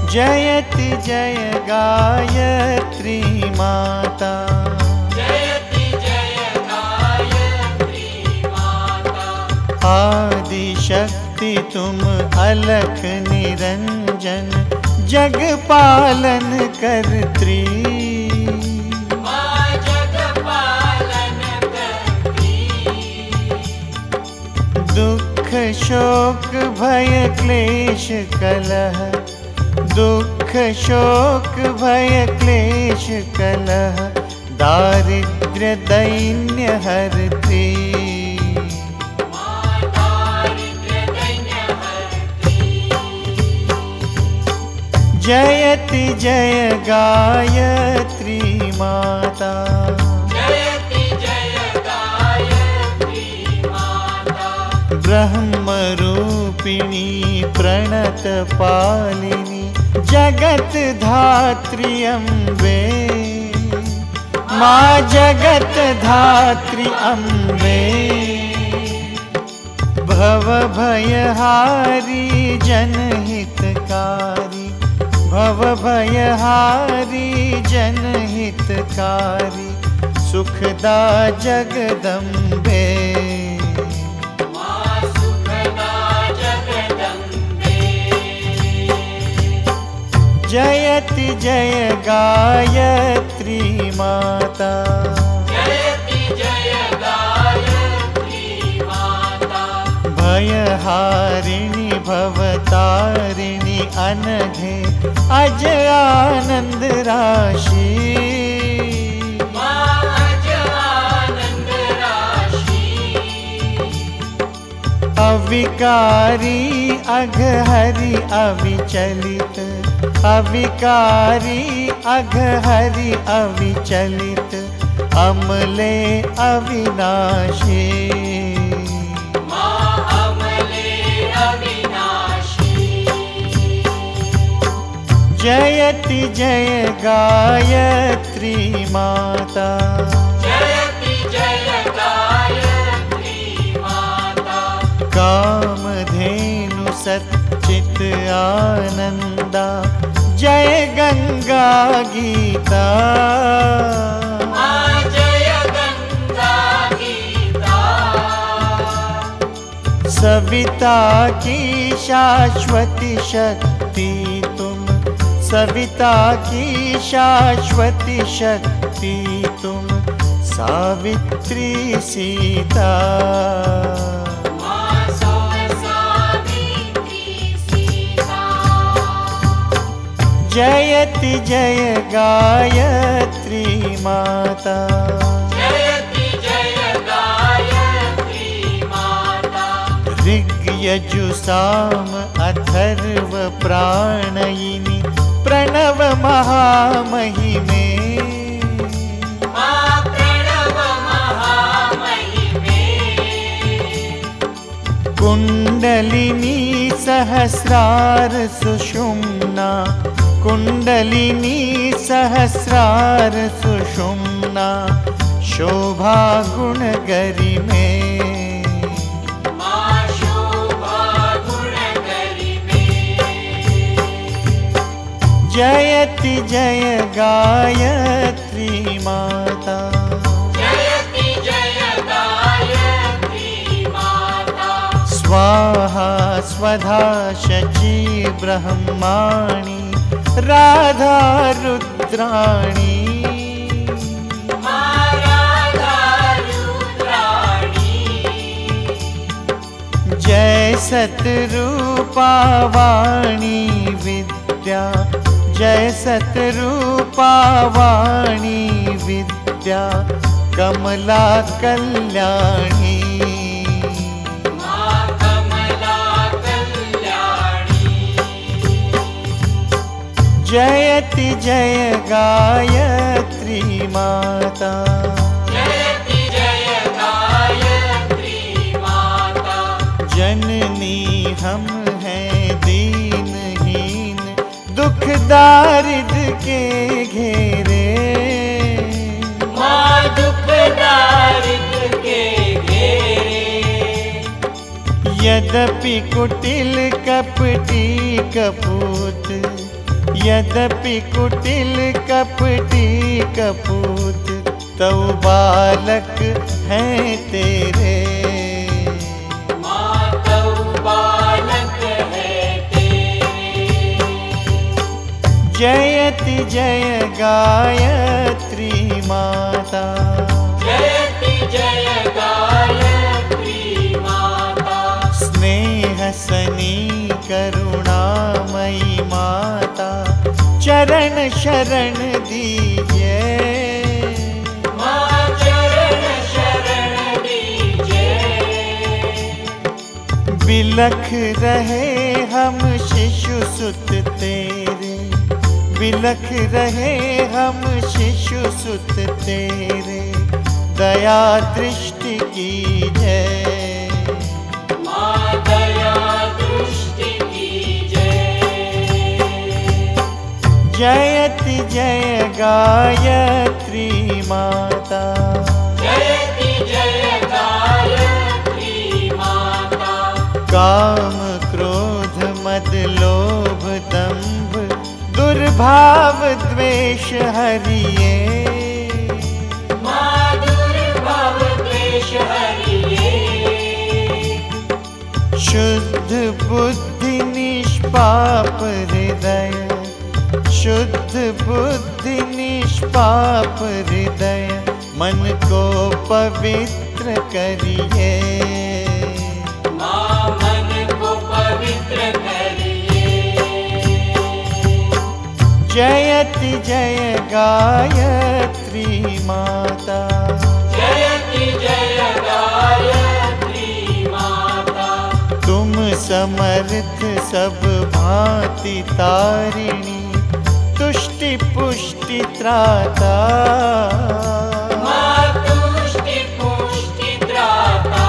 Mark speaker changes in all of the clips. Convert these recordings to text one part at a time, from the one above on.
Speaker 1: जयति जय गायत्री माता,
Speaker 2: जयति जय गायत्री माता।
Speaker 1: आदि शक्ति तुम अलख निरंजन, जग पालन करत्री।
Speaker 2: माँ जग पालन करती,
Speaker 1: दुख शोक भय क्लेश कलह, दुख शोक भय क्लेश कलह, दारिद्र्य दैन्य हरती।
Speaker 2: माँ दारिद्र्य दैन्य हरती।
Speaker 1: जयति जय गायत्री माता,
Speaker 2: जयति जय गायत्री माता।
Speaker 1: ब्रह्म रूपिणी प्रणत पालिनी, जगत धात्री अम्बे। माँ जगत धात्री अम्बे, भव भयहारी जनहितकारी, भव भयहारी जनहितकारी, सुखदा जगदम्बे।
Speaker 2: माँ सुखदा जगदम्बे।
Speaker 1: जयति जय गायत्री माता,
Speaker 2: जयति जय गायत्री माता।
Speaker 1: भयहारिणी भवतारिणी अनघे अज आनंद राशि।
Speaker 2: माँ अज आनंद राशि।
Speaker 1: अविकारी अघहरि अविचलित, अविकारी अघहरि अविचलित, अमले अविनाशी।
Speaker 2: माँ अमले अविनाशी।
Speaker 1: जयति जय गायत्री माता,
Speaker 2: जयति जय गायत्री माता।
Speaker 1: कामधेनु सच्चित आनंदा, जय गंगा गीता।
Speaker 2: माँ जय गंगा गीता।
Speaker 1: सविता की शाश्वती शक्ति तुम, सविता की शाश्वती शक्ति तुम, सावित्री सीता।
Speaker 2: माँ सावित्री सीता।
Speaker 1: जयति जय गायत्री माता,
Speaker 2: जयति जय गायत्री माता।
Speaker 1: ऋग यजु साम अथर्व प्राणयिनी, प्रणव महामहिमे।
Speaker 2: माँ प्रणव महामहिमे।
Speaker 1: कुंडलिनी सहस्रार सुषुम्ना, कुंडलिनी सहस्रार सुषुम्ना, शोभा गुण गरिमे।
Speaker 2: माँ शोभा गुण गरिमे।
Speaker 1: जयति जय गायत्री माता,
Speaker 2: जयति जय गायत्री माता।
Speaker 1: स्वाहा स्वधा शची ब्रह्माणि, राधा रुद्राणी।
Speaker 2: माँ राधा रुद्राणी।
Speaker 1: जय सतरूपा वाणी विद्या, जय सतरूपा वाणी विद्या, कमला कल्याणी।
Speaker 2: माँ कमला कल्याणी।
Speaker 1: जयति जय गायत्री माता,
Speaker 2: जयति जय गायत्री माता।
Speaker 1: जननी हम हैं दीनहीन, दुख दारिद्र के घेरे।
Speaker 2: माँ दुख दारिद्र के घेरे।
Speaker 1: यद्यपि कुटिल कपटी कपूत, यद्यपि कुटिल कपटी कपूत, तऊ बालक हैं तेरे।
Speaker 2: मातौ बालक है तेरे।
Speaker 1: जयति जय गायत्री माता,
Speaker 2: जयति जय गायत्री माता।
Speaker 1: स्नेह सनी करुणामयी माता, चरण शरण दीजिए।
Speaker 2: माँ चरण शरण दीजिए।
Speaker 1: बिलख रहे हम शिशु सुत तेरे, बिलख रहे हम शिशु सुत तेरे, दया दृष्टि कीजिए।
Speaker 2: माँ दया दृष्टि कीजिए।
Speaker 1: जयति जय गायत्री माता,
Speaker 2: जयति जय गायत्री माता।
Speaker 1: काम क्रोध मद लोभ दंभ, दुर्भाव द्वेष हरिये।
Speaker 2: माँ दुर्भाव द्वेष हरिये।
Speaker 1: शुद्ध बुद्धि निष्पाप हृदय, शुद्ध बुद्धि निष्पाप हृदय, मन को पवित्र करिए।
Speaker 2: माँ मन को पवित्र करिए।
Speaker 1: जयति जय गायत्री माता,
Speaker 2: जयति जय गायत्री माता।
Speaker 1: तुम समर्थ सब भांति तारिणी, तुष्टि पुष्टि त्राता।
Speaker 2: माँ तुष्टि पुष्टि त्राता।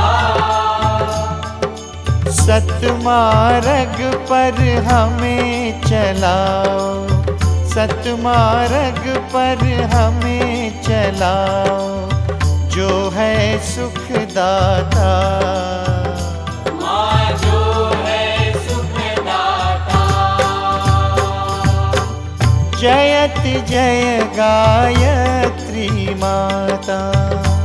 Speaker 1: सतमार्ग पर हमें चलाओ, सतमार्ग पर हमें चलाओ, जो है सुखदाता।
Speaker 2: माँ जो है सुखदाता।
Speaker 1: जयति जय गायत्री माता,